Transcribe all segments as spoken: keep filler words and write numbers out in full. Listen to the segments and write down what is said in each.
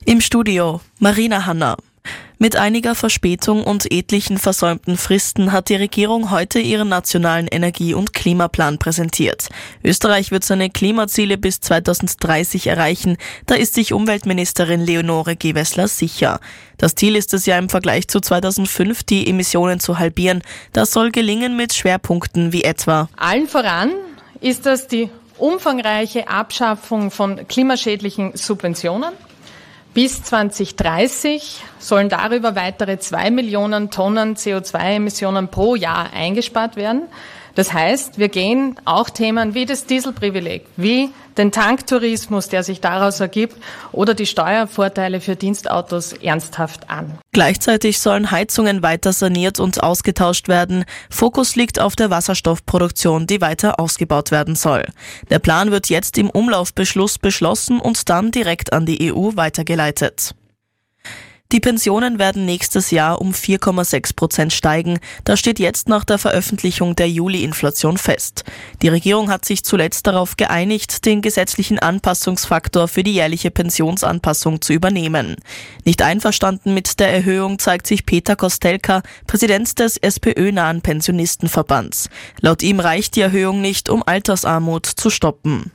Im Studio Marina Hanna. Mit einiger Verspätung und etlichen versäumten Fristen hat die Regierung heute ihren nationalen Energie- und Klimaplan präsentiert. Österreich wird seine Klimaziele bis zweitausenddreißig erreichen, da ist sich Umweltministerin Leonore Gewessler sicher. Das Ziel ist es ja im Vergleich zu zweitausendfünf, die Emissionen zu halbieren. Das soll gelingen mit Schwerpunkten wie etwa: Allen voran ist das die umfangreiche Abschaffung von klimaschädlichen Subventionen. Bis zweitausenddreißig sollen darüber weitere zwei Millionen Tonnen C O zwei Emissionen pro Jahr eingespart werden. Das heißt, wir gehen auch Themen wie das Dieselprivileg, wie den Tanktourismus, der sich daraus ergibt, oder die Steuervorteile für Dienstautos ernsthaft an. Gleichzeitig sollen Heizungen weiter saniert und ausgetauscht werden. Fokus liegt auf der Wasserstoffproduktion, die weiter ausgebaut werden soll. Der Plan wird jetzt im Umlaufbeschluss beschlossen und dann direkt an die E U weitergeleitet. Die Pensionen werden nächstes Jahr um vier Komma sechs Prozent steigen. Das steht jetzt nach der Veröffentlichung der Juli-Inflation fest. Die Regierung hat sich zuletzt darauf geeinigt, den gesetzlichen Anpassungsfaktor für die jährliche Pensionsanpassung zu übernehmen. Nicht einverstanden mit der Erhöhung zeigt sich Peter Kostelka, Präsident des SPÖ-nahen Pensionistenverbands. Laut ihm reicht die Erhöhung nicht, um Altersarmut zu stoppen.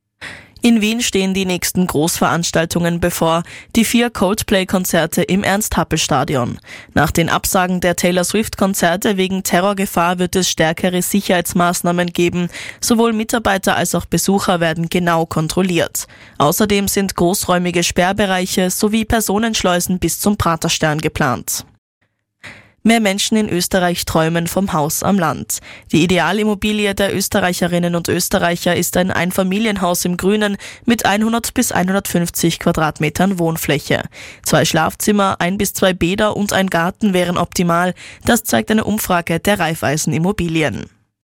In Wien stehen die nächsten Großveranstaltungen bevor, die vier Coldplay-Konzerte im Ernst-Happel-Stadion. Nach den Absagen der Taylor Swift-Konzerte wegen Terrorgefahr wird es stärkere Sicherheitsmaßnahmen geben. Sowohl Mitarbeiter als auch Besucher werden genau kontrolliert. Außerdem sind großräumige Sperrbereiche sowie Personenschleusen bis zum Praterstern geplant. Mehr Menschen in Österreich träumen vom Haus am Land. Die Idealimmobilie der Österreicherinnen und Österreicher ist ein Einfamilienhaus im Grünen mit hundert bis hundertfünfzig Quadratmetern Wohnfläche. Zwei Schlafzimmer, ein bis zwei Bäder und ein Garten wären optimal. Das zeigt eine Umfrage der Raiffeisen Immobilien.